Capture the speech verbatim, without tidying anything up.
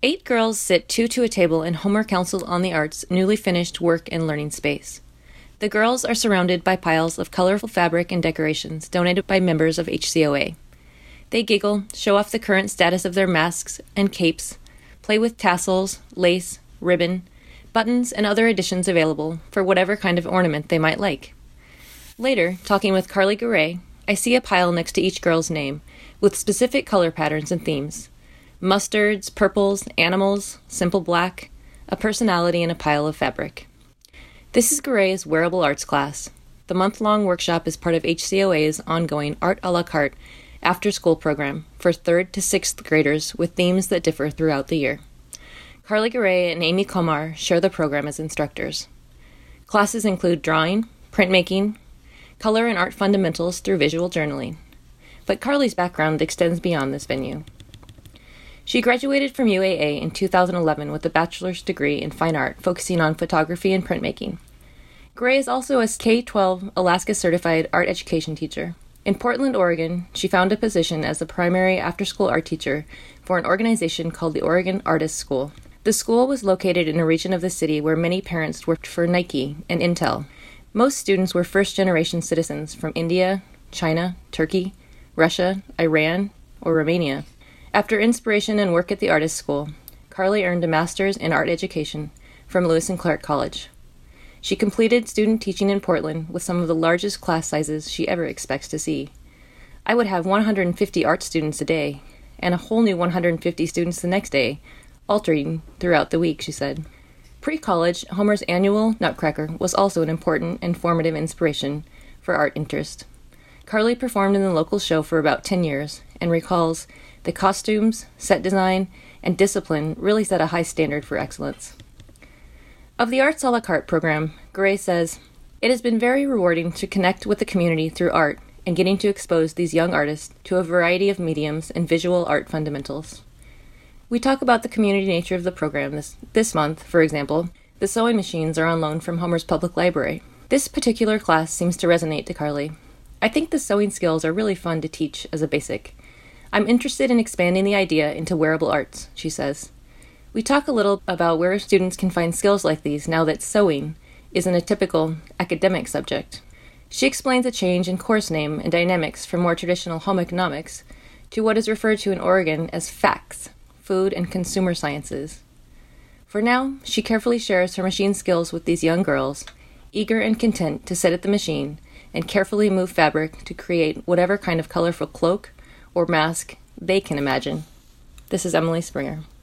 Eight girls sit two to a table in Homer Council on the Arts' newly finished work and learning space. The girls are surrounded by piles of colorful fabric and decorations donated by members of H C O A. They giggle, show off the current status of their masks and capes, play with tassels, lace, ribbon, buttons, and other additions available for whatever kind of ornament they might like. Later, talking with Carly Garay, I see a pile next to each girl's name, with specific color patterns and themes. Mustards, purples, animals, simple black, a personality, and a pile of fabric. This is Garay's Wearable Arts class. The month-long workshop is part of H C O A's ongoing Art a la carte after-school program for third to sixth graders with themes that differ throughout the year. Carly Garay and Amy Komar share the program as instructors. Classes include drawing, printmaking, color and art fundamentals through visual journaling. But Carly's background extends beyond this venue. She graduated from U A A in two thousand eleven with a bachelor's degree in fine art focusing on photography and printmaking. Garay is also a K twelve Alaska certified art education teacher. In Portland, Oregon, she found a position as the primary after-school art teacher for an organization called the Oregon Artists School. The school was located in a region of the city where many parents worked for Nike and Intel. Most students were first-generation citizens from India, China, Turkey, Russia, Iran, or Romania. After inspiration and work at the Artist School, Carly earned a master's in art education from Lewis and Clark College. She completed student teaching in Portland with some of the largest class sizes she ever expects to see. I would have one hundred fifty art students a day, and a whole new one hundred fifty students the next day, alternating throughout the week, she said. Pre-college, Homer's annual Nutcracker was also an important and formative inspiration for art interest. Carly performed in the local show for about ten years and recalls the costumes, set design, and discipline really set a high standard for excellence. Of the Arts a la carte program, Garay says, "It has been very rewarding to connect with the community through art and getting to expose these young artists to a variety of mediums and visual art fundamentals. We talk about the community nature of the program. This, this month, for example, the sewing machines are on loan from Homer's Public Library. This particular class seems to resonate to Carly. I think the sewing skills are really fun to teach as a basic. I'm interested in expanding the idea into wearable arts," she says. We talk a little about where students can find skills like these now that sewing isn't a typical academic subject. She explains a change in course name and dynamics from more traditional home economics to what is referred to in Oregon as FACS, Food and Consumer Sciences. For now, she carefully shares her machine skills with these young girls, eager and content to sit at the machine and carefully move fabric to create whatever kind of colorful cloak or mask they can imagine. This is Emily Springer.